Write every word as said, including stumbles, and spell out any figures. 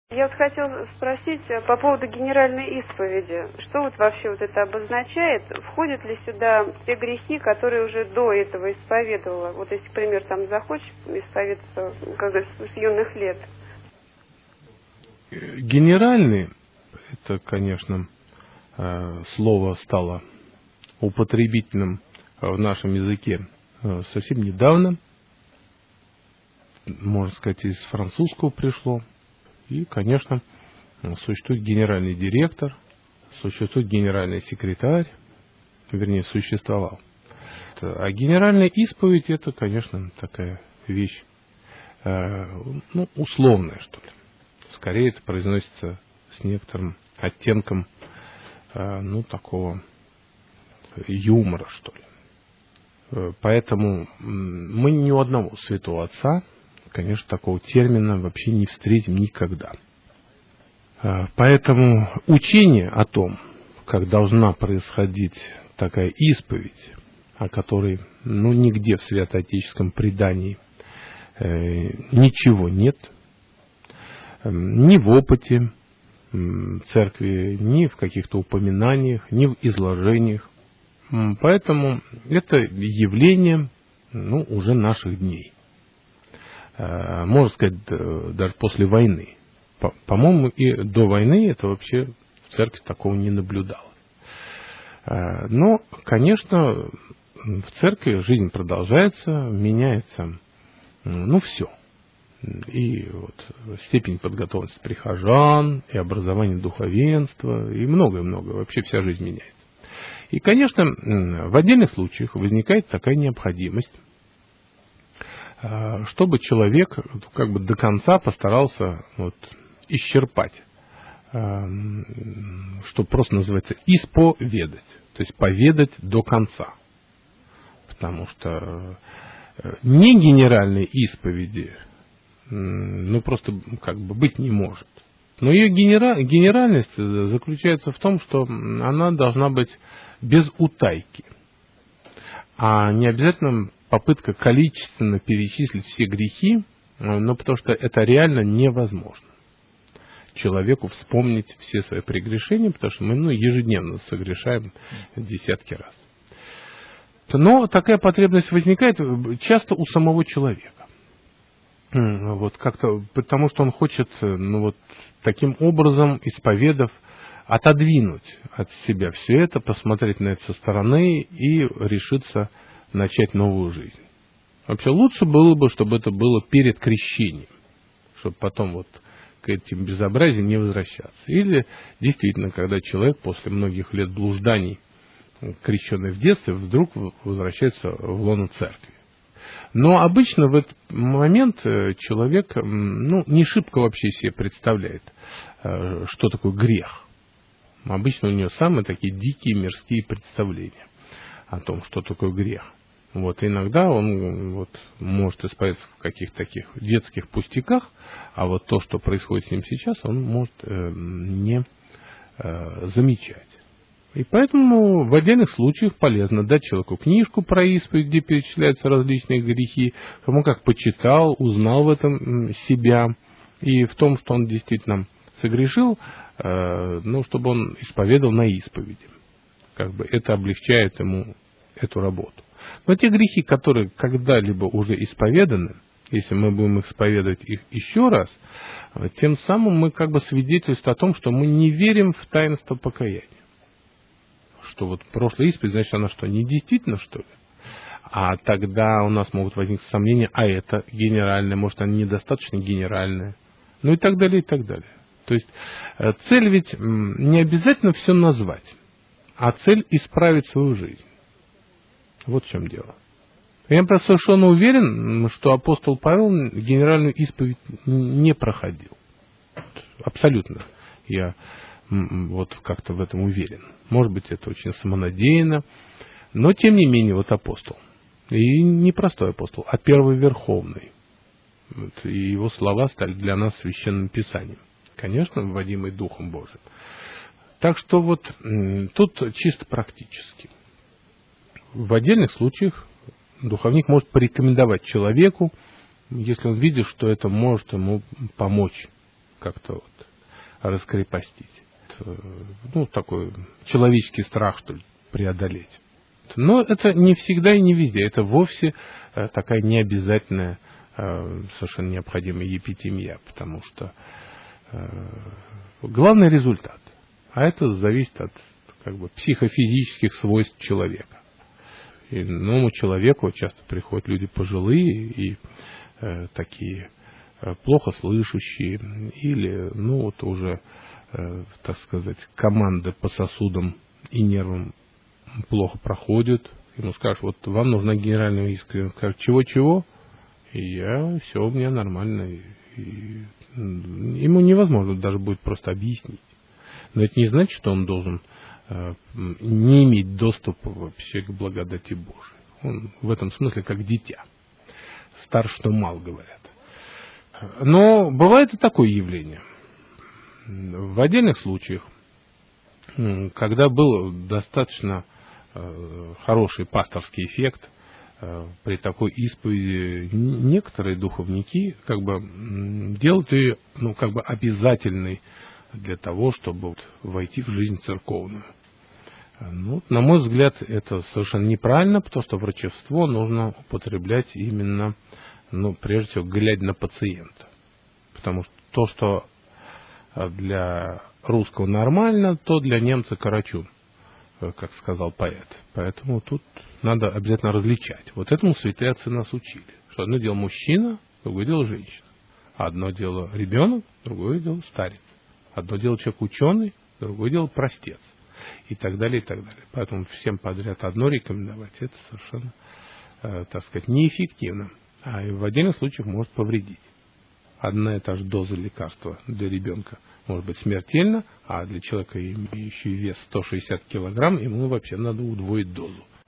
Я вот хотела спросить по поводу генеральной исповеди. Что вот вообще вот это обозначает? Входят ли сюда те грехи, которые уже до этого исповедовала? Вот если, например, там захочешь исповедаться, как бы с юных лет. Генеральный, это, конечно, слово стало употребительным в нашем языке совсем недавно. Можно сказать, из французского пришло. И, конечно, существует генеральный директор, существует генеральный секретарь, вернее, существовал. А генеральная исповедь — это, конечно, такая вещь, ну, условная, что ли. Скорее, это произносится с некоторым оттенком, ну, такого юмора, что ли. Поэтому мы ни у одного святого отца, конечно, такого термина вообще не встретим никогда. Поэтому учение о том, как должна происходить такая исповедь, о которой, ну, нигде в святоотеческом предании э, ничего нет, э, ни в опыте э, церкви, ни в каких-то упоминаниях, ни в изложениях. Поэтому это явление, ну, уже наших дней. Можно сказать, даже после войны. По-моему, и до войны это вообще в церкви такого не наблюдалось. Но, конечно, в церкви жизнь продолжается, меняется, ну, все. И вот степень подготовленности прихожан, и образование духовенства, и многое-многое. Вообще вся жизнь меняется. И, конечно, в отдельных случаях возникает такая необходимость, чтобы человек как бы до конца постарался вот исчерпать, что просто называется исповедать, то есть поведать до конца. Потому что не генеральной исповеди, ну, просто как бы быть не может. Но ее генера... генеральность заключается в том, что она должна быть без утайки, а не обязательно попытка количественно перечислить все грехи, но потому что это реально невозможно. Человеку вспомнить все свои прегрешения, потому что мы, ну, ежедневно согрешаем десятки раз. Но такая потребность возникает часто у самого человека. Вот как-то, потому что он хочет, ну, вот таким образом, исповедав, отодвинуть от себя все это, посмотреть на это со стороны и решиться начать новую жизнь. Вообще лучше было бы, чтобы это было перед крещением, чтобы потом вот к этим безобразиям не возвращаться. Или действительно, когда человек после многих лет блужданий, крещенный в детстве, вдруг возвращается в лоно церкви. Но обычно в этот момент человек, ну, не шибко вообще себе представляет, что такое грех. Обычно у него самые такие дикие мирские представления о том, что такое грех. Вот, иногда он вот может исповедаться в каких-то таких детских пустяках, а вот то, что происходит с ним сейчас, он может э, не э, замечать. И поэтому в отдельных случаях полезно дать человеку книжку про исповедь, где перечисляются различные грехи, кому как почитал, узнал в этом себя, и в том, что он действительно согрешил, э, ну, чтобы он исповедовал на исповеди. Как бы это облегчает ему эту работу. Но те грехи, которые когда-либо уже исповеданы, если мы будем исповедовать их еще раз, тем самым мы как бы свидетельствуем о том, что мы не верим в таинство покаяния. Что вот прошлая исповедь, значит, она что, не действительно, что ли? А тогда у нас могут возникнуть сомнения, а это генеральное, может, она недостаточно генеральная. Ну и так далее, и так далее. То есть цель ведь не обязательно все назвать, а цель исправить свою жизнь. Вот в чем дело. Я просто совершенно уверен, что апостол Павел генеральную исповедь не проходил. Абсолютно. Я вот как-то в этом уверен. Может быть, это очень самонадеянно, но тем не менее, вот апостол. И не простой апостол, а первый верховный. Вот, и его слова стали для нас священным писанием. Конечно, вводимый Духом Божиим. Так что вот тут чисто практически. В отдельных случаях духовник может порекомендовать человеку, если он видит, что это может ему помочь как-то вот раскрепостить. Ну, такой человеческий страх, что ли, преодолеть. Но это не всегда и не везде. Это вовсе такая необязательная, совершенно необходимая епитемия, потому что главный результат. А это зависит от как бы психофизических свойств человека. И новому человеку часто приходят люди пожилые и э, такие э, плохо слышащие, или, ну, вот уже, э, так сказать, команды по сосудам и нервам плохо проходят. Ему скажут, вот вам нужна генеральная искра. Он скажет, чего-чего? И я, все у меня нормально. И, и, ему невозможно даже будет просто объяснить. Но это не значит, что он должен э, не иметь доступа вообще к благодати Божией. Он в этом смысле как дитя. Стар, что мал, говорят. Но бывает и такое явление. В отдельных случаях, когда был достаточно э, хороший пасторский эффект, э, при такой исповеди некоторые духовники как бы делают ее, ну, как бы обязательной для того, чтобы вот войти в жизнь церковную. Ну, на мой взгляд, это совершенно неправильно, потому что врачевство нужно употреблять именно, ну, прежде всего, глядя на пациента. Потому что то, что для русского нормально, то для немца карачун, как сказал поэт. Поэтому тут надо обязательно различать. Вот этому святые отцы нас учили. Что одно дело мужчина, другое дело женщина. Одно дело ребенок, другое дело старец. Одно дело человек ученый, другое дело простец. И так далее, и так далее. Поэтому всем подряд одно рекомендовать, это совершенно, э, так сказать, неэффективно. А и в отдельных случаях может повредить. Одна и та же доза лекарства для ребенка может быть смертельна, а для человека, имеющего вес сто шестьдесят килограмм, ему вообще надо удвоить дозу.